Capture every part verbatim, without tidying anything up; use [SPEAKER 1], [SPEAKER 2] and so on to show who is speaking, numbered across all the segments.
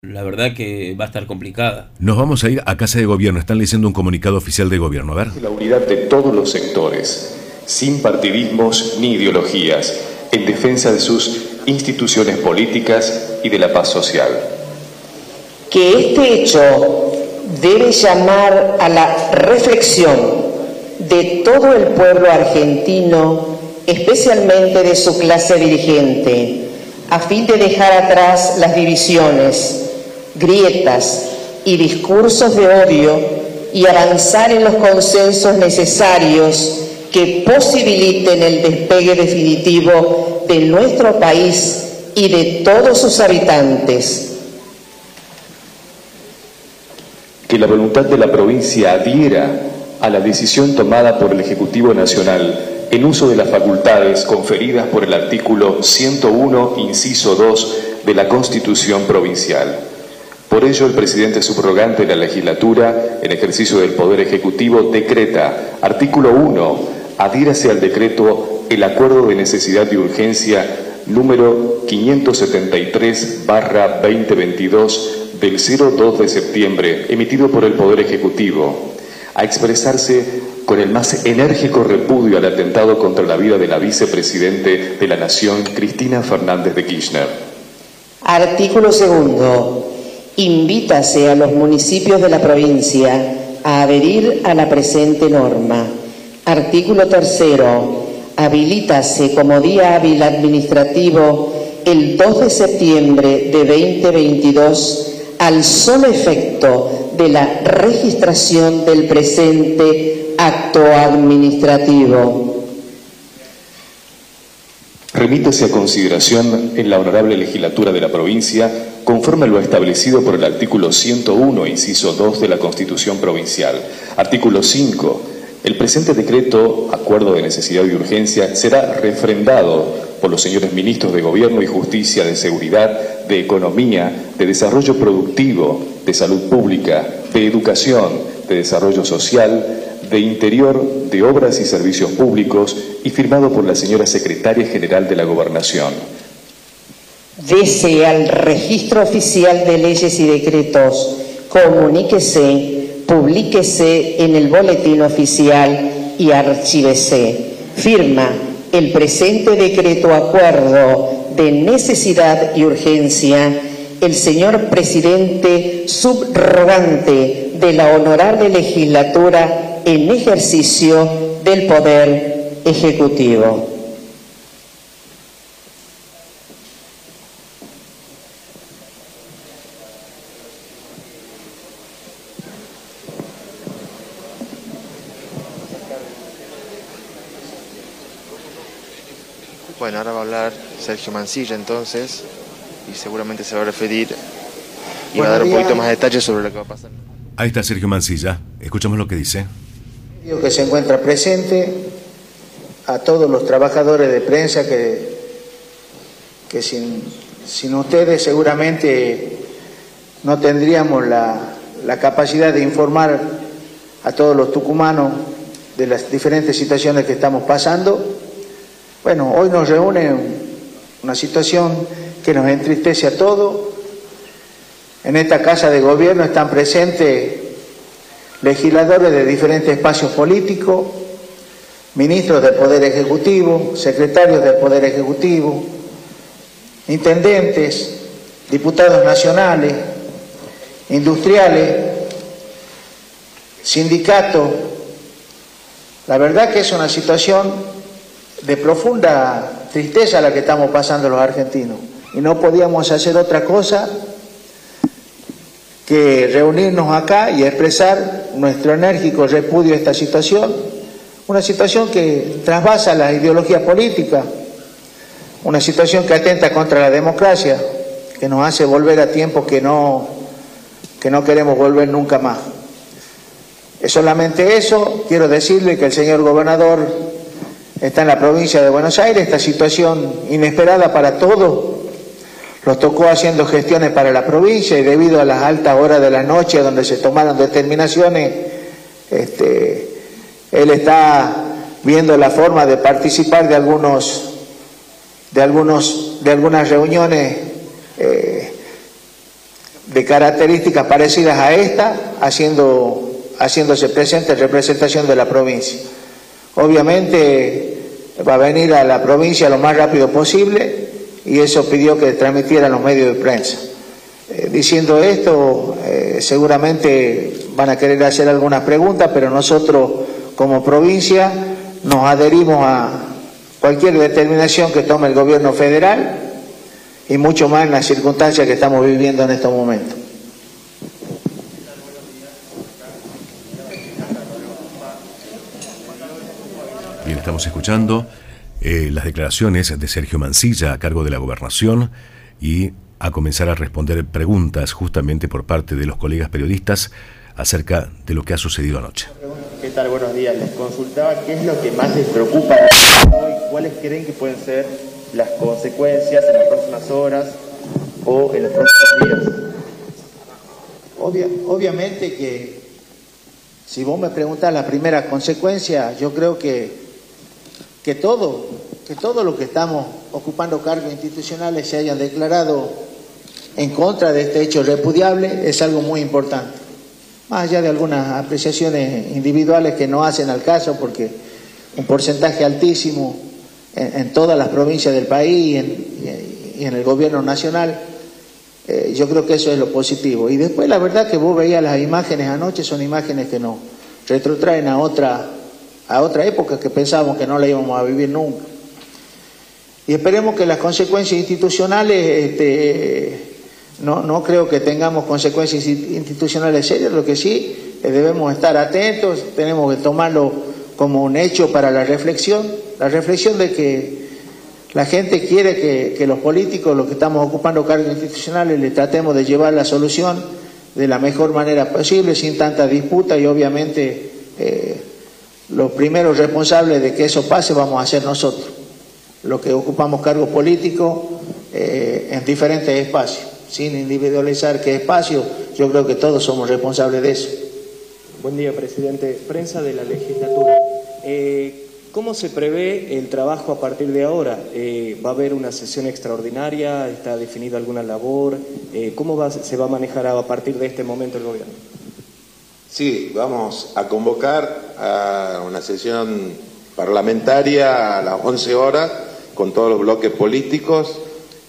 [SPEAKER 1] la verdad que va a estar complicada.
[SPEAKER 2] Nos vamos a ir a Casa de Gobierno. Están leyendo un comunicado oficial de gobierno. A ver.
[SPEAKER 3] La unidad de todos los sectores, sin partidismos ni ideologías, en defensa de sus instituciones políticas y de la paz social.
[SPEAKER 4] Que este hecho debe llamar a la reflexión de todo el pueblo argentino, especialmente de su clase dirigente, a fin de dejar atrás las divisiones, grietas y discursos de odio y avanzar en los consensos necesarios que posibiliten el despegue definitivo de nuestro país y de todos sus habitantes.
[SPEAKER 3] Que la voluntad de la provincia adhiera a la decisión tomada por el Ejecutivo Nacional en uso de las facultades conferidas por el artículo ciento uno, inciso dos de la Constitución Provincial. Por ello, el presidente subrogante de la legislatura, en ejercicio del Poder Ejecutivo, decreta, artículo uno, adhiérase al decreto el acuerdo de necesidad y urgencia número quinientos setenta y tres barra veinte veintidós del cero dos de septiembre, emitido por el Poder Ejecutivo, a expresarse con el más enérgico repudio al atentado contra la vida de la vicepresidente de la Nación, Cristina Fernández de Kirchner.
[SPEAKER 4] Artículo segundo. Invítase a los municipios de la provincia a adherir a la presente norma. Artículo tercero. Habilítase como día hábil administrativo el dos de septiembre de veinte veintidós al solo efecto de la registración del presente acto administrativo.
[SPEAKER 3] Remítese a consideración en la honorable legislatura de la provincia, conforme a lo establecido por el artículo ciento uno, inciso dos de la Constitución Provincial. Artículo cinco. El presente decreto, acuerdo de necesidad y urgencia, será refrendado por los señores ministros de Gobierno y Justicia, de Seguridad, de Economía, de Desarrollo Productivo, de Salud Pública, de Educación, de Desarrollo Social, de Interior, de Obras y Servicios Públicos y firmado por la señora Secretaria General de la Gobernación.
[SPEAKER 4] Dese al Registro Oficial de Leyes y Decretos, comuníquese, publíquese en el Boletín Oficial y archívese. Firma el presente decreto acuerdo de necesidad y urgencia el señor presidente subrogante de la honorable legislatura en ejercicio del Poder Ejecutivo.
[SPEAKER 5] Bueno, ahora va a hablar Sergio Mancilla entonces, y seguramente se va a referir y va a dar un poquito más de detalles sobre lo que va a pasar.
[SPEAKER 2] Ahí está Sergio Mancilla, escuchamos lo que dice.
[SPEAKER 6] Que se encuentra presente, a todos los trabajadores de prensa que, que sin, sin ustedes seguramente no tendríamos la, la capacidad de informar a todos los tucumanos de las diferentes situaciones que estamos pasando. Bueno, hoy nos reúne una situación que nos entristece a todos. En esta Casa de Gobierno están presentes legisladores de diferentes espacios políticos, ministros del Poder Ejecutivo, secretarios del Poder Ejecutivo, intendentes, diputados nacionales, industriales, sindicatos. La verdad que es una situación de profunda tristeza la que estamos pasando los argentinos, y no podíamos hacer otra cosa que reunirnos acá y expresar nuestro enérgico repudio a esta situación, una situación que trasvasa la ideología política, una situación que atenta contra la democracia, que nos hace volver a tiempos que no, que no queremos volver nunca más. Es solamente eso. Quiero decirle que el señor gobernador está en la provincia de Buenos Aires. Esta situación inesperada para todos los tocó haciendo gestiones para la provincia, y debido a las altas horas de la noche donde se tomaron determinaciones, este, él está viendo la forma de participar de algunos de algunos de algunas reuniones eh, de características parecidas a esta, haciendo, haciéndose presente en representación de la provincia. Obviamente va a venir a la provincia lo más rápido posible y eso pidió que transmitieran los medios de prensa. Eh, diciendo esto, eh, seguramente van a querer hacer algunas preguntas, pero nosotros como provincia nos adherimos a cualquier determinación que tome el gobierno federal y mucho más en las circunstancias que estamos viviendo en estos momentos.
[SPEAKER 2] Bien, estamos escuchando eh, las declaraciones de Sergio Mansilla a cargo de la Gobernación y a comenzar a responder preguntas justamente por parte de los colegas periodistas acerca de lo que ha sucedido anoche.
[SPEAKER 7] ¿Qué tal? Buenos días. Les consultaba qué es lo que más les preocupa hoy, cuáles creen que pueden ser las consecuencias en las próximas horas o en los próximos días.
[SPEAKER 6] Obvia, obviamente que si vos me preguntás la primera consecuencia, yo creo que, que todo, que todo lo que estamos ocupando cargos institucionales se hayan declarado en contra de este hecho repudiable es algo muy importante. Más allá de algunas apreciaciones individuales que no hacen al caso, porque un porcentaje altísimo en, en todas las provincias del país y en, y en el gobierno nacional, eh, yo creo que eso es lo positivo. Y después la verdad que vos veías las imágenes anoche, son imágenes que nos retrotraen a otra, a otra época que pensábamos que no la íbamos a vivir nunca. Y esperemos que las consecuencias institucionales... Este, No, no creo que tengamos consecuencias institucionales serias, lo que sí eh, debemos estar atentos, tenemos que tomarlo como un hecho para la reflexión, la reflexión de que la gente quiere que, que los políticos, los que estamos ocupando cargos institucionales, le tratemos de llevar la solución de la mejor manera posible, sin tanta disputa y obviamente eh, los primeros responsables de que eso pase vamos a ser nosotros, los que ocupamos cargos políticos eh, en diferentes espacios. Sin individualizar qué espacio, yo creo que todos somos responsables de eso.
[SPEAKER 7] Buen día, presidente. Prensa de la legislatura. Eh, ¿Cómo se prevé el trabajo a partir de ahora? Eh, ¿Va a haber una sesión extraordinaria? ¿Está definida alguna labor? Eh, ¿Cómo va, se va a manejar a partir de este momento el gobierno?
[SPEAKER 8] Sí, vamos a convocar a una sesión parlamentaria a las once horas con todos los bloques políticos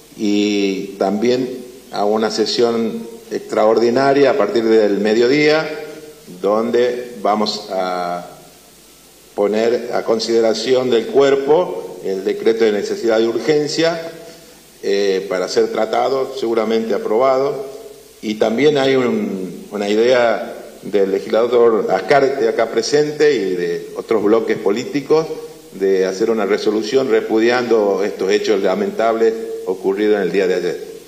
[SPEAKER 8] y también a una sesión extraordinaria a partir del mediodía, donde vamos a poner a consideración del cuerpo el decreto de necesidad de urgencia eh, para ser tratado, seguramente aprobado, y también hay un, una idea del legislador Ascarte acá presente y de otros bloques políticos de hacer una resolución repudiando estos hechos lamentables ocurridos en el día de ayer.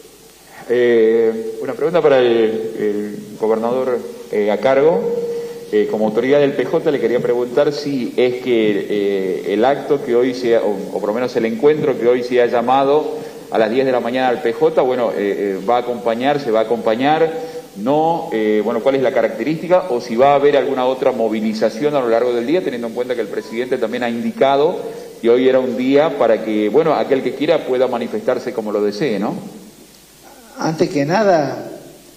[SPEAKER 9] Eh, una pregunta para el, el gobernador eh, a cargo. Eh, como autoridad del P J le quería preguntar si es que eh, el acto que hoy se ha, o, o por lo menos el encuentro que hoy se ha llamado a las diez de la mañana al P J, bueno, eh, eh, va a acompañar, se va a acompañar, no, eh, bueno, cuál es la característica o si va a haber alguna otra movilización a lo largo del día, teniendo en cuenta que el presidente también ha indicado que hoy era un día para que, bueno, aquel que quiera pueda manifestarse como lo desee, ¿no?
[SPEAKER 6] Antes que nada,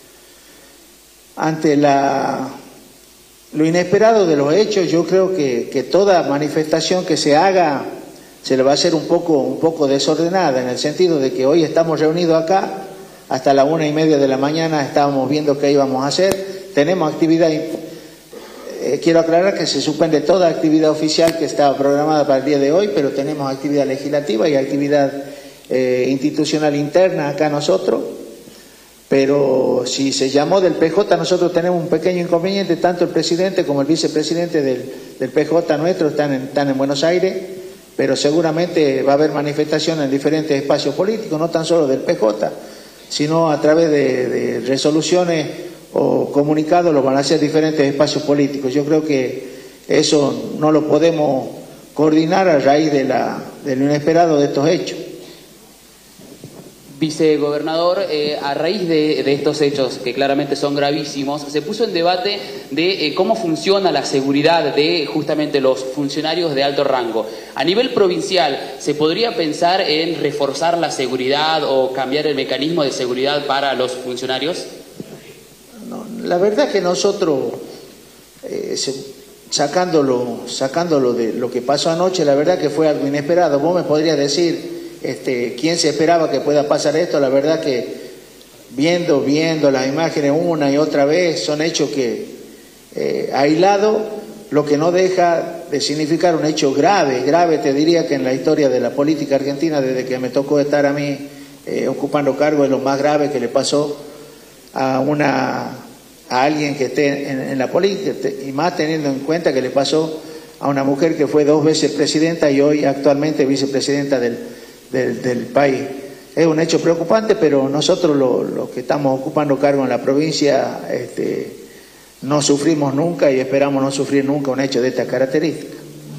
[SPEAKER 6] ante la, lo inesperado de los hechos, yo creo que, que toda manifestación que se haga se le va a hacer un poco, un poco desordenada, en el sentido de que hoy estamos reunidos acá, hasta la una y media de la mañana estábamos viendo qué íbamos a hacer, tenemos actividad, eh, quiero aclarar que se suspende toda actividad oficial que estaba programada para el día de hoy, pero tenemos actividad legislativa y actividad eh, institucional interna acá nosotros. Pero si se llamó del P J, nosotros tenemos un pequeño inconveniente, tanto el presidente como el vicepresidente del, del P J nuestro están en, están en Buenos Aires, pero seguramente va a haber manifestaciones en diferentes espacios políticos, no tan solo del P J, sino a través de, de resoluciones o comunicados lo van a hacer diferentes espacios políticos. Yo creo que eso no lo podemos coordinar a raíz de, la, de lo inesperado de estos hechos.
[SPEAKER 10] Vicegobernador, eh, a raíz de, de estos hechos que claramente son gravísimos, se puso en debate de eh, cómo funciona la seguridad de justamente los funcionarios de alto rango. A nivel provincial, ¿se podría pensar en reforzar la seguridad o cambiar el mecanismo de seguridad para los funcionarios?
[SPEAKER 6] no, la verdad que nosotros, eh, se, sacándolo, sacándolo de lo que pasó anoche, la verdad que fue algo inesperado. Vos me podrías decir, este, quién se esperaba que pueda pasar esto. La verdad que viendo, viendo las imágenes una y otra vez, son hechos que, eh, aislados, lo que no deja de significar un hecho grave, grave te diría que en la historia de la política argentina, desde que me tocó estar a mí eh, ocupando cargo, es lo más grave que le pasó a una a alguien que esté en, en la política, y más teniendo en cuenta que le pasó a una mujer que fue dos veces presidenta y hoy actualmente vicepresidenta del, del, del país. Es un hecho preocupante, pero nosotros los lo que estamos ocupando cargo en la provincia este, no sufrimos nunca y esperamos no sufrir nunca un hecho de esta característica.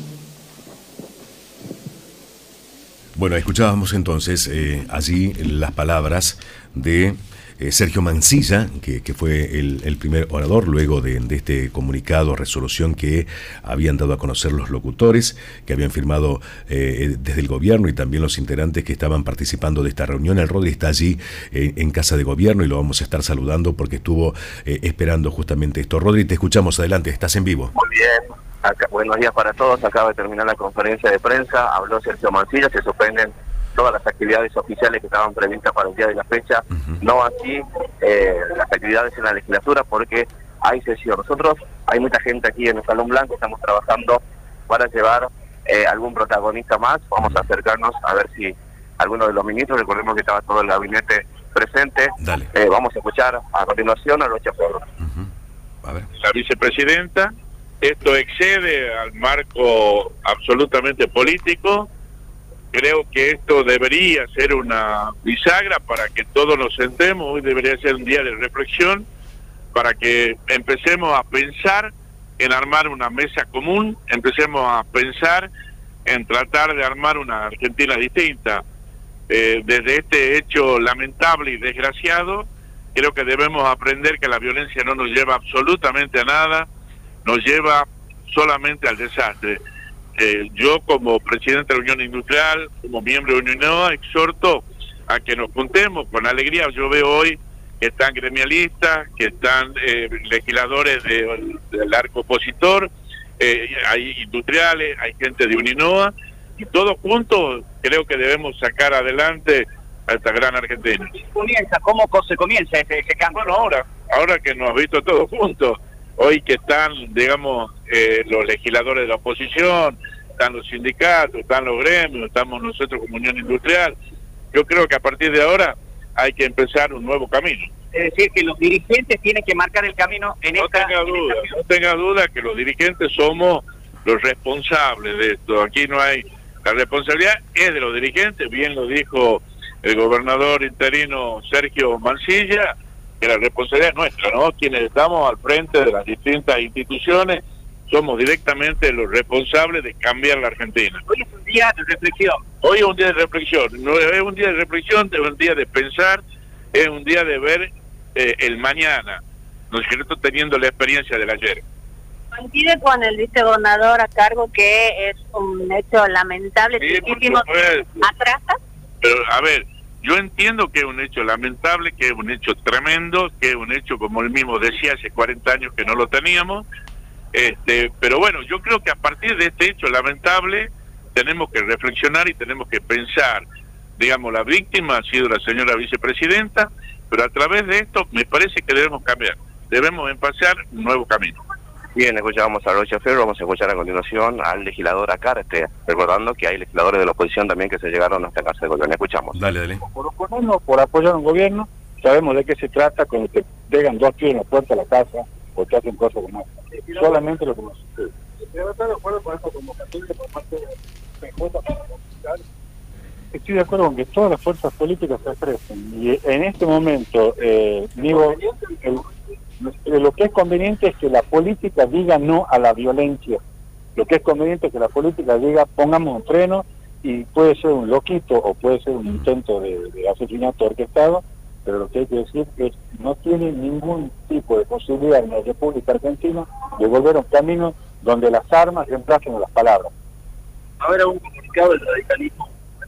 [SPEAKER 2] Bueno, escuchábamos entonces eh, allí las palabras de eh, Sergio Mansilla, que, que fue el, el primer orador luego de, de este comunicado, resolución que habían dado a conocer los locutores, que habían firmado eh, desde el gobierno y también los integrantes que estaban participando de esta reunión. El Rodri está allí eh, en Casa de Gobierno y lo vamos a estar saludando porque estuvo eh, esperando justamente esto. Rodri, te escuchamos, adelante, estás en vivo.
[SPEAKER 11] Muy bien. Acá, buenos días para todos. Acaba de terminar la conferencia de prensa. Habló Sergio Mansilla. Se suspenden todas las actividades oficiales que estaban previstas para el día de la fecha. Uh-huh. No así eh, las actividades en la legislatura porque hay sesión. Nosotros, hay mucha gente aquí en el Salón Blanco. Estamos trabajando para llevar eh, algún protagonista más. Vamos a acercarnos a ver si alguno de los ministros, recordemos que estaba todo el gabinete presente.
[SPEAKER 2] Dale.
[SPEAKER 11] Eh, vamos a escuchar a continuación a Rocha Ferro.
[SPEAKER 2] Uh-huh. A ver.
[SPEAKER 12] La vicepresidenta. Esto excede al marco absolutamente político. Creo que esto debería ser una bisagra para que todos nos sentemos. Hoy debería ser un día de reflexión para que empecemos a pensar en armar una mesa común, empecemos a pensar en tratar de armar una Argentina distinta. Eh, desde este hecho lamentable y desgraciado, creo que debemos aprender que la violencia no nos lleva absolutamente a nada, nos lleva solamente al desastre. Eh, yo como presidente de la Unión Industrial, como miembro de Uninoa, exhorto a que nos juntemos con alegría. Yo veo hoy que están gremialistas, que están eh, legisladores de, del arco opositor, eh, hay industriales, hay gente de Uninoa, y todos juntos creo que debemos sacar adelante a esta gran Argentina.
[SPEAKER 13] Comienza, ¿cómo se comienza ese, ese cambio?
[SPEAKER 12] Bueno, ahora, ahora que nos ha visto todos juntos, hoy que están, digamos, eh, los legisladores de la oposición, están los sindicatos, están los gremios, estamos nosotros como Unión Industrial, yo creo que a partir de ahora hay que empezar un nuevo camino.
[SPEAKER 13] Es decir, que los dirigentes tienen que marcar el camino en
[SPEAKER 12] no
[SPEAKER 13] esta...
[SPEAKER 12] Tenga duda, esta... No tenga duda que los dirigentes somos los responsables de esto. Aquí no hay... La responsabilidad es de los dirigentes, bien lo dijo el gobernador interino Sergio Mansilla, que la responsabilidad es nuestra, ¿no? Quienes estamos al frente de las distintas instituciones somos directamente los responsables de cambiar la Argentina.
[SPEAKER 13] Hoy es un día de reflexión.
[SPEAKER 12] Hoy es un día de reflexión, no es un día de reflexión, es un día de pensar, es un día de ver eh, el mañana, ¿no es cierto?, teniendo la experiencia del ayer.
[SPEAKER 14] Coincide con el vicegobernador a cargo que es un hecho lamentable,
[SPEAKER 12] sí,
[SPEAKER 14] tristísimo, atrasa.
[SPEAKER 12] Pero, a ver, yo entiendo que es un hecho lamentable, que es un hecho tremendo, que es un hecho, como él mismo decía, hace cuarenta años que no lo teníamos, este, pero bueno, yo creo que a partir de este hecho lamentable tenemos que reflexionar y tenemos que pensar, digamos, la víctima ha sido la señora vicepresidenta, pero a través de esto me parece que debemos cambiar, debemos empezar un nuevo camino.
[SPEAKER 11] Bien, escuchábamos a Rocha Ferro, vamos a escuchar a continuación al legislador Acarte, recordando que hay legisladores de la oposición también que se llegaron a esta Casa de Gobierno. Escuchamos.
[SPEAKER 2] Dale, dale.
[SPEAKER 15] Por oponernos, por apoyar a un gobierno, sabemos de qué se trata cuando te pegan dos tiros en la puerta de la casa o te hacen cosas como esta. Solamente lo que nos sucede. ¿Debe estar de acuerdo con esta convocatoria por parte de P J para comunicar? Estoy de acuerdo con que todas las fuerzas políticas se expresen. Y en este momento, eh, digo, el, lo que es conveniente es que la política diga no a la violencia. Lo que es conveniente es que la política diga pongamos un freno, y puede ser un loquito o puede ser un intento de, de asesinato orquestado, pero lo que hay que decir es que no tiene ningún tipo de posibilidad en la República Argentina de volver a un camino donde las armas reemplacen a las palabras.
[SPEAKER 13] Ahora un comunicado del radicalismo.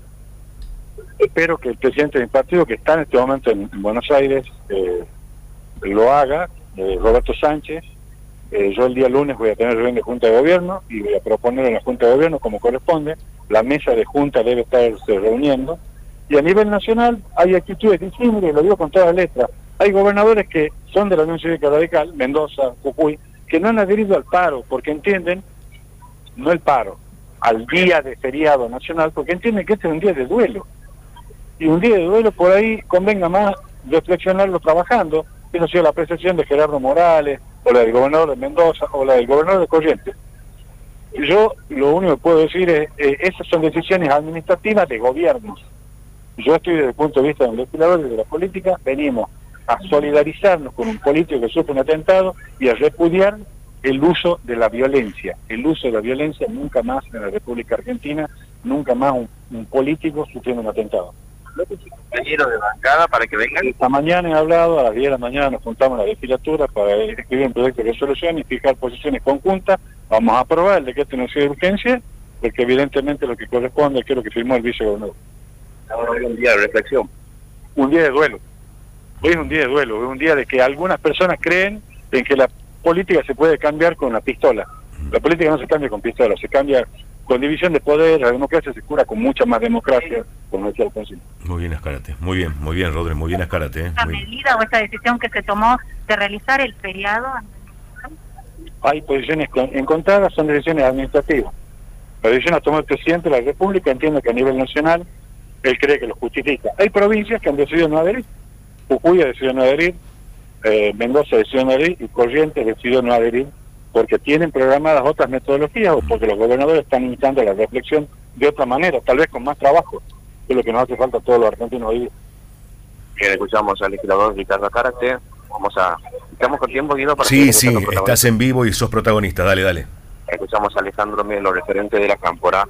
[SPEAKER 15] Espero que el presidente de mi partido, que está en este momento en, en Buenos Aires, eh, lo haga, eh, Roberto Sánchez. Eh, yo el día lunes voy a tener reunión de Junta de Gobierno y voy a proponer en la Junta de Gobierno como corresponde. La mesa de Junta debe estarse reuniendo. Y a nivel nacional hay actitudes disímiles, lo digo con todas las letras. Hay gobernadores que son de la Unión Cívica Radical, Mendoza, Jujuy, que no han adherido al paro porque entienden, no el paro, al día de feriado nacional, porque entienden que este es un día de duelo. Y un día de duelo por ahí convenga más reflexionarlo trabajando. Esa ha sido la apreciación de Gerardo Morales, o la del gobernador de Mendoza, o la del gobernador de Corrientes. Yo lo único que puedo decir es, eh, esas son decisiones administrativas de gobiernos. Yo estoy desde el punto de vista del legislador y de la política, venimos a solidarizarnos con un político que sufre un atentado y a repudiar el uso de la violencia. El uso de la violencia nunca más en la República Argentina, nunca más un, un político sufriendo un atentado.
[SPEAKER 11] Compañeros de bancada para que vengan.
[SPEAKER 15] Esta mañana he hablado, a las diez de la mañana nos juntamos en la legislatura para escribir un proyecto de resolución y fijar posiciones conjuntas. Vamos a aprobar el decreto de necesidad de urgencia, porque evidentemente lo que corresponde es que lo que firmó el vicegobernador.
[SPEAKER 11] Ahora hoy un día de reflexión.
[SPEAKER 15] Un día de duelo. Hoy es un día de duelo, es un día de que algunas personas creen en que la política se puede cambiar con la pistola. La política no se cambia con pistola, se cambia con división de poder. La democracia se cura con mucha más democracia, como decía el principio.
[SPEAKER 2] Muy bien, Azcárate. Muy bien, muy bien, Rodri, muy bien, Azcárate. ¿eh?
[SPEAKER 16] ¿La medida o esta decisión que se tomó de realizar el feriado?
[SPEAKER 15] Hay posiciones encontradas, son decisiones administrativas. La decisión la tomó el presidente de la República, entiendo que a nivel nacional él cree que lo justifica. Hay provincias que han decidido no adherir. Jujuy ha decidido no adherir, eh, Mendoza decidió no adherir y Corrientes decidió no adherir porque tienen programadas otras metodologías o porque los gobernadores están invitando a la reflexión de otra manera, tal vez con más trabajo, que es lo que nos hace falta a todos los argentinos hoy día.
[SPEAKER 11] Bien, escuchamos al legislador Ricardo Azcárate. Vamos a... ¿Estamos con tiempo, Guido? Para
[SPEAKER 2] sí, sí, estás en vivo y sos protagonista, dale, dale.
[SPEAKER 11] Escuchamos a Alejandro Melo, referente de la Cámpora.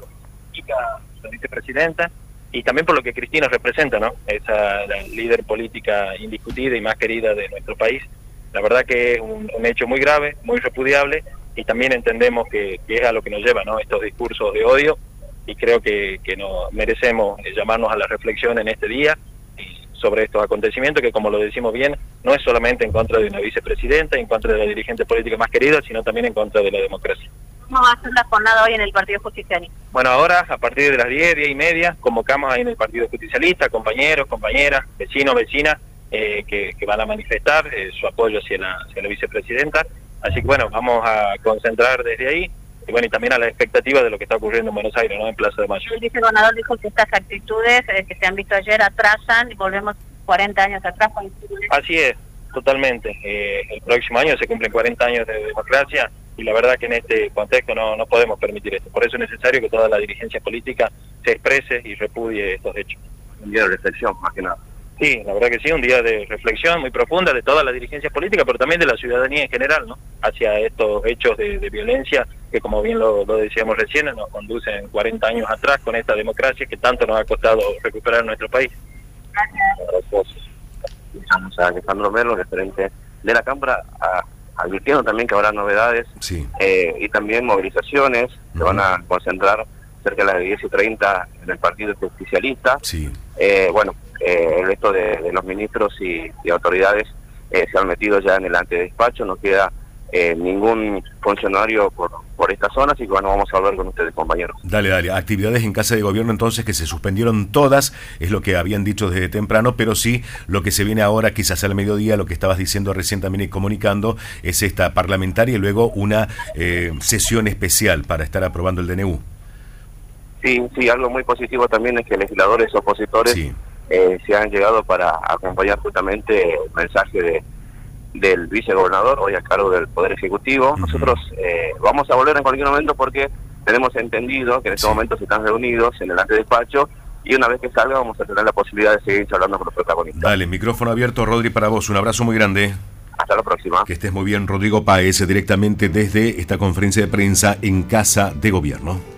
[SPEAKER 17] La vicepresidenta, y también por lo que Cristina representa, ¿no? Esa la líder política indiscutida y más querida de nuestro país. La verdad que es un, un hecho muy grave, muy repudiable, y también entendemos que, que es a lo que nos lleva, ¿no? Estos discursos de odio, y creo que, que nos merecemos llamarnos a la reflexión en este día sobre estos acontecimientos, que como lo decimos bien, no es solamente en contra de una vicepresidenta, en contra de la dirigente política más querida, sino también en contra de la democracia.
[SPEAKER 16] ¿Cómo va a ser la jornada hoy en el Partido Justicialista?
[SPEAKER 17] Bueno, ahora a partir de las diez, diez y media, convocamos ahí en el Partido Justicialista, compañeros, compañeras, vecinos, vecinas, eh, que, que van a manifestar eh, su apoyo hacia la, hacia la vicepresidenta. Así que bueno, vamos a concentrar desde ahí, y bueno, y también a la expectativa de lo que está ocurriendo en Buenos Aires, ¿no? En Plaza de Mayo.
[SPEAKER 16] El vicegobernador dijo que estas actitudes eh, que se han visto ayer atrasan y volvemos cuarenta años atrás. Con...
[SPEAKER 17] Así es, totalmente. Eh, el próximo año se cumplen cuarenta años de democracia, y la verdad que en este contexto no, no podemos permitir esto. Por eso es necesario que toda la dirigencia política se exprese y repudie estos hechos.
[SPEAKER 11] Un día de reflexión, más que nada.
[SPEAKER 17] Sí, la verdad que sí, un día de reflexión muy profunda de toda la dirigencia política, pero también de la ciudadanía en general, ¿no? Hacia estos hechos de, de violencia que, como bien lo, lo decíamos recién, nos conducen cuarenta años atrás con esta democracia que tanto nos ha costado recuperar en nuestro país.
[SPEAKER 11] Gracias. Escuchamos a Alejandro Melo, referente de la Cámara, a, advirtiendo también que habrá novedades
[SPEAKER 2] sí.
[SPEAKER 11] eh, y también movilizaciones. Uh-huh. Se van a concentrar cerca de las diez y treinta en el Partido Justicialista.
[SPEAKER 2] Sí.
[SPEAKER 11] Eh, bueno, eh, el resto de, de los ministros y, y autoridades eh, se han metido ya en el antedespacho, no queda eh, ningún funcionario por, por esta zona, así que bueno, vamos a hablar con ustedes, compañeros.
[SPEAKER 2] Dale, dale. Actividades en Casa de Gobierno entonces que se suspendieron todas, es lo que habían dicho desde temprano, pero sí lo que se viene ahora, quizás al mediodía, lo que estabas diciendo recién también y comunicando, es esta parlamentaria y luego una eh, sesión especial para estar aprobando el D N U.
[SPEAKER 11] Sí, sí, algo muy positivo también es que legisladores opositores sí. eh, se han llegado para acompañar justamente el mensaje de del vicegobernador, hoy a cargo del Poder Ejecutivo. Uh-huh. Nosotros eh, vamos a volver en cualquier momento porque tenemos entendido que en estos sí. momentos están reunidos en el antedespacho y una vez que salga vamos a tener la posibilidad de seguir hablando con los protagonistas.
[SPEAKER 2] Dale, micrófono abierto, Rodri, para vos. Un abrazo muy grande.
[SPEAKER 11] Hasta la próxima.
[SPEAKER 2] Que estés muy bien, Rodrigo Páez, directamente desde esta conferencia de prensa en Casa de Gobierno.